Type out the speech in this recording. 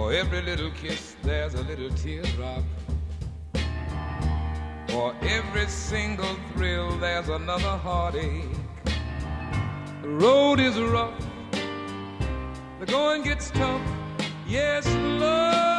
For every little kiss, there's a little teardrop. For every single thrill, there's another heartache. The road is rough, the going gets tough. Yes, love